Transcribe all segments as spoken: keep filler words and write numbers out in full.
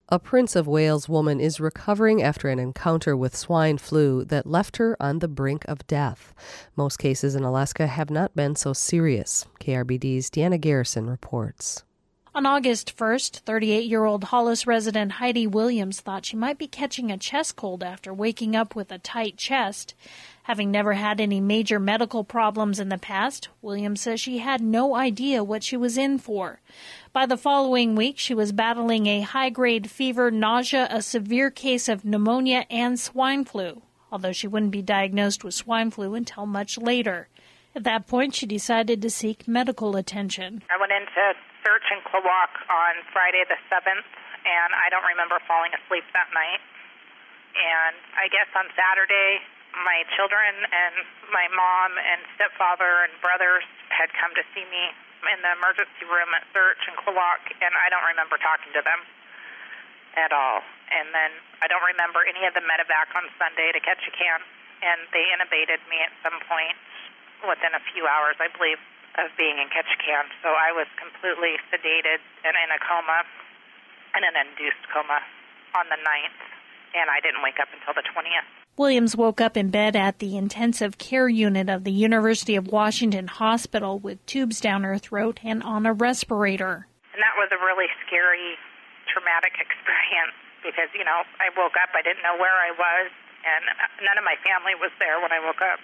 A Prince of Wales woman is recovering after an encounter with swine flu that left her on the brink of death. Most cases in Alaska have not been so serious. K R B D's Deanna Garrison reports. On August first, thirty-eight-year-old Hollis resident Heidi Williams thought she might be catching a chest cold after waking up with a tight chest. Having never had any major medical problems in the past, Williams says she had no idea what she was in for. By the following week, she was battling a high-grade fever, nausea, a severe case of pneumonia, and swine flu, although she wouldn't be diagnosed with swine flu until much later. At that point, she decided to seek medical attention. I went into search in Klawock on Friday the seventh, and I don't remember falling asleep that night. And I guess on Saturday, my children and my mom and stepfather and brothers had come to see me in the emergency room at Search in Klawock, and I don't remember talking to them at all. And then I don't remember any of the medevac on Sunday to Ketchikan, and they intubated me at some point within a few hours, I believe, of being in Ketchikan. So I was completely sedated and in a coma, in an induced coma on the ninth, and I didn't wake up until the twentieth. Williams woke up in bed at the intensive care unit of the University of Washington Hospital with tubes down her throat and on a respirator. And that was a really scary, traumatic experience because, you know, I woke up, I didn't know where I was, and none of my family was there when I woke up.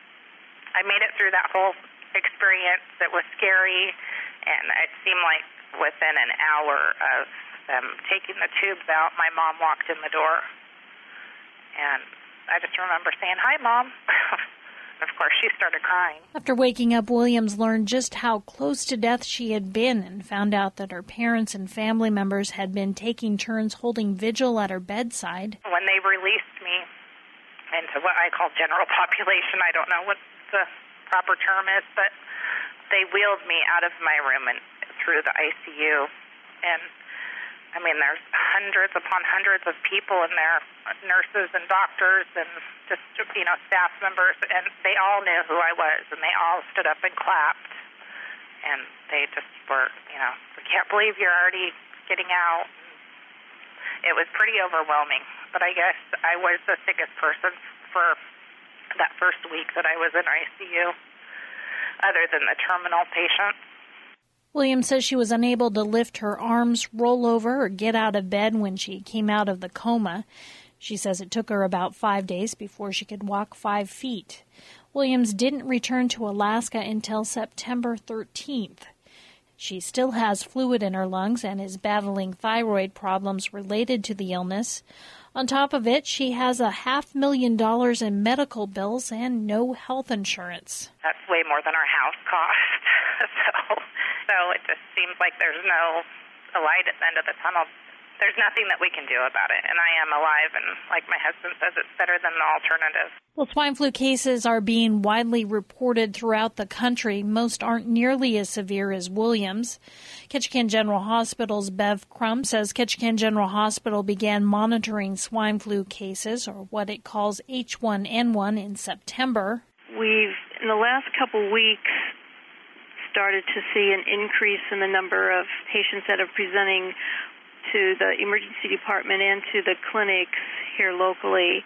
I made it through that whole experience. It was scary, and it seemed like within an hour of them taking the tubes out, my mom walked in the door, and I just remember saying, "Hi, Mom." And of course, she started crying. After waking up, Williams learned just how close to death she had been and found out that her parents and family members had been taking turns holding vigil at her bedside. When they released me into what I call general population, I don't know what the proper term is, but they wheeled me out of my room and through the I C U. And I mean, there's hundreds upon hundreds of people in there, nurses and doctors and just, you know, staff members, and they all knew who I was, and they all stood up and clapped. And they just were, you know, we can't believe you're already getting out. It was pretty overwhelming, but I guess I was the sickest person for that first week that I was in I C U, other than the terminal patients. Williams says she was unable to lift her arms, roll over, or get out of bed when she came out of the coma. She says it took her about five days before she could walk five feet. Williams didn't return to Alaska until September thirteenth. She still has fluid in her lungs and is battling thyroid problems related to the illness. On top of it, she has a half million dollars in medical bills and no health insurance. That's way more than our house cost. so, so it just seems like there's no a light at the end of the tunnel. There's nothing that we can do about it, and I am alive, and like my husband says, it's better than the alternative. Well, swine flu cases are being widely reported throughout the country. Most aren't nearly as severe as Williams. Ketchikan General Hospital's Bev Crum says Ketchikan General Hospital began monitoring swine flu cases, or what it calls H one N one, in September. We've, in the last couple weeks, started to see an increase in the number of patients that are presenting to the emergency department and to the clinics here locally.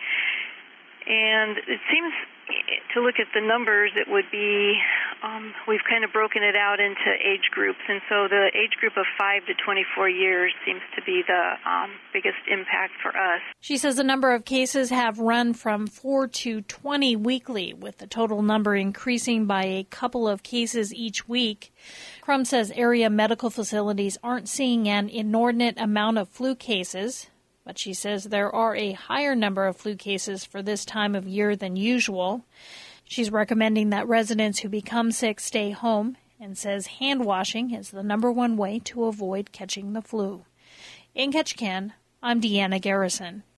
And it seems, to look at the numbers, it would be, um, we've kind of broken it out into age groups. And so the age group of five to twenty-four years seems to be the um, biggest impact for us. She says the number of cases have run from four to twenty weekly, with the total number increasing by a couple of cases each week. Crum says area medical facilities aren't seeing an inordinate amount of flu cases, but she says there are a higher number of flu cases for this time of year than usual. She's recommending that residents who become sick stay home and says hand washing is the number one way to avoid catching the flu. In Ketchikan, I'm Deanna Garrison.